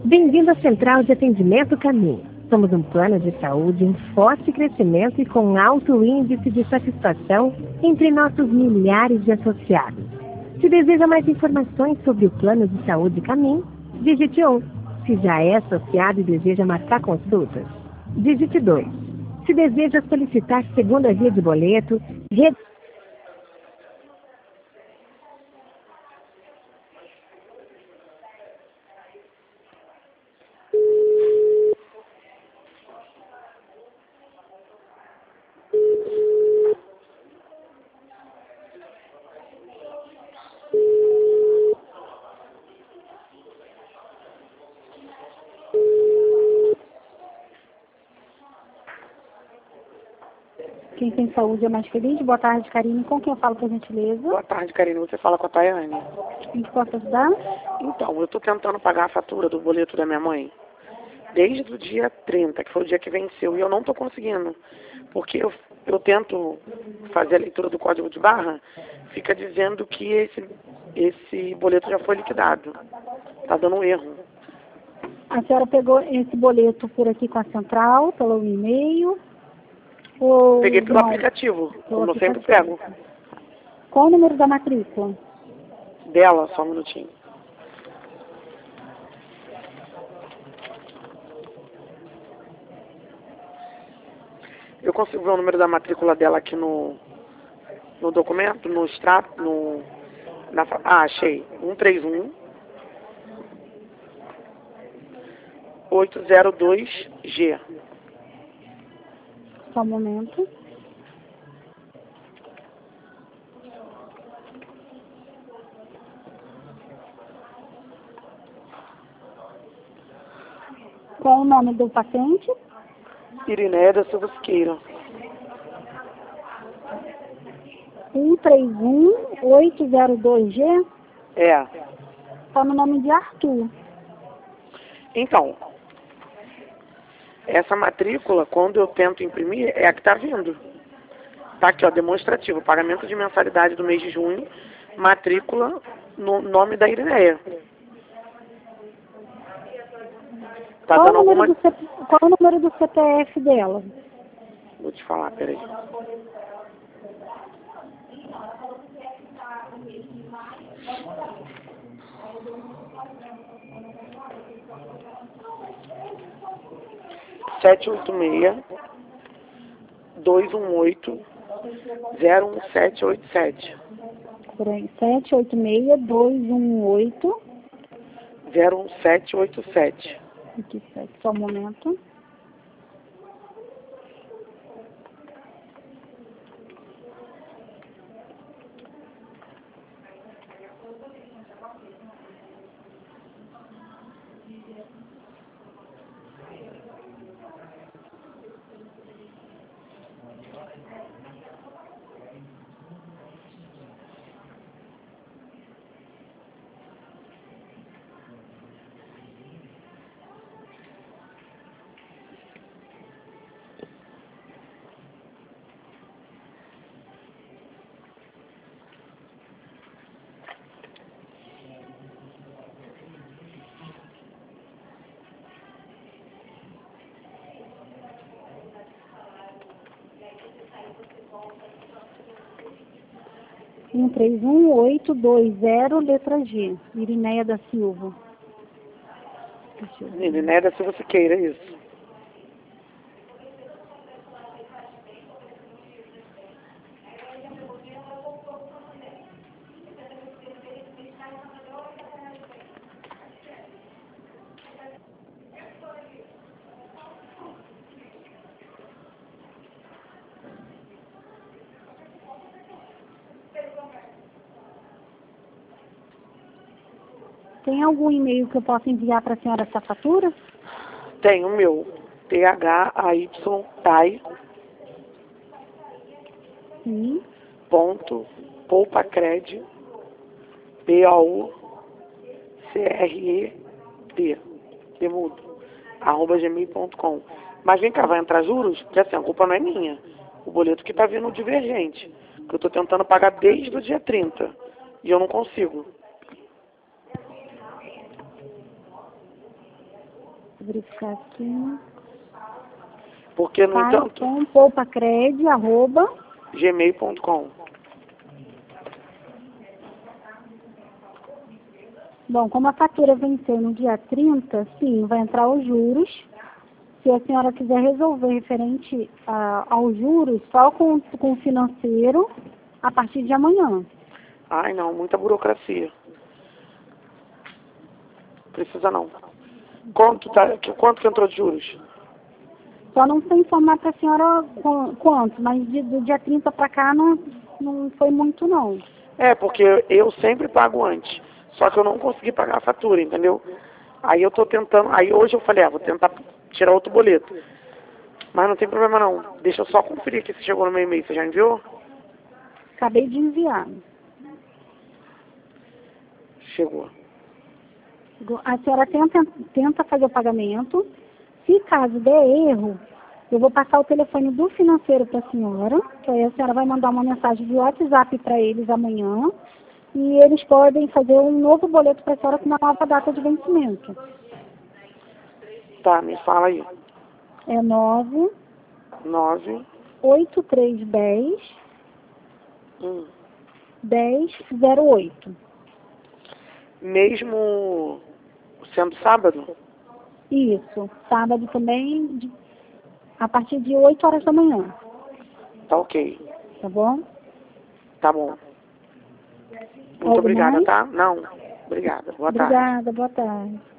Bem-vindo à Central de Atendimento Caminho. Somos um plano de saúde em forte crescimento e com alto índice de satisfação entre nossos milhares de associados. Se deseja mais informações sobre o plano de saúde Caminho, digite 1. Se já é associado e deseja marcar consultas, digite 2. Se deseja solicitar segunda via de boleto, Quem tem saúde é mais feliz. Boa tarde, Karine. Com quem eu falo, por gentileza? Boa tarde, Karine. Você fala com a Tayane. Em que posso ajudar? Então, eu estou tentando pagar a fatura do boleto da minha mãe desde o dia 30, que foi o dia que venceu, e eu não estou conseguindo. Porque eu tento fazer a leitura do código de barra, fica dizendo que esse boleto já foi liquidado. Está dando um erro. A senhora pegou esse boleto por aqui com a central, pelo e-mail? Ou Peguei pelo não? aplicativo, Pelo como eu sempre aplicativo. pego. Qual o número da matrícula? Dela, só um minutinho. Eu consigo ver o número da matrícula dela aqui no documento, no extrato, achei. 131 802G. Só um momento. Qual o nome do paciente? Irineia da Silva Siqueira. 131802G? É. Está no nome de Arthur. Então, essa matrícula, quando eu tento imprimir, é a que está vindo. Tá aqui, ó, demonstrativo, pagamento de mensalidade do mês de junho, matrícula no nome da Irineia. Tá Qual dando o número alguma... qual o número do CPF dela? Vou te falar, peraí. Sete oito seis 218 01787. Peraí, 786-218. 01787. Aqui, só um momento. Um 131820, letra G. Irineia da Silva. Irineia da Silva Siqueira, isso. Tem algum e-mail que eu possa enviar para a senhora essa fatura? Tem o meu, THAY, Sim. ponto, poupacred, POUCRED, demudo, @gmail.com. Mas vem cá, vai entrar juros? Porque assim, a culpa não é minha. O boleto que tá vindo divergente. Que eu tô tentando pagar desde o dia 30. E eu não consigo. eu verificar aqui. Porque, no entanto, Poupacred, arroba. gmail.com. Bom, como a fatura venceu no dia 30, sim, vai entrar os juros. Se a senhora quiser resolver referente aos juros, só com o financeiro, a partir de amanhã. Ai, não, muita burocracia. Precisa não. Quanto que entrou de juros? Só não sei informar para a senhora quanto, mas do dia 30 para cá não foi muito, não. É, porque eu sempre pago antes. Só que eu não consegui pagar a fatura, entendeu? Aí eu tô tentando. Aí hoje eu falei, vou tentar tirar outro boleto. Mas não tem problema não. Deixa eu só conferir aqui se chegou no meu e-mail. Você já enviou? Acabei de enviar. Chegou. A senhora tenta fazer o pagamento. Se caso der erro, eu vou passar o telefone do financeiro para a senhora, que aí a senhora vai mandar uma mensagem de WhatsApp para eles amanhã, e eles podem fazer um novo boleto para a senhora com uma nova data de vencimento. Tá, me fala aí. É 9 8310 1008. Mesmo sendo sábado? Isso. Sábado também, a partir de 8 horas da manhã. Tá ok. Tá bom? Tá bom. Muito Algo obrigada, mais? tá? Não. Obrigada. Boa tarde. Obrigada, boa tarde.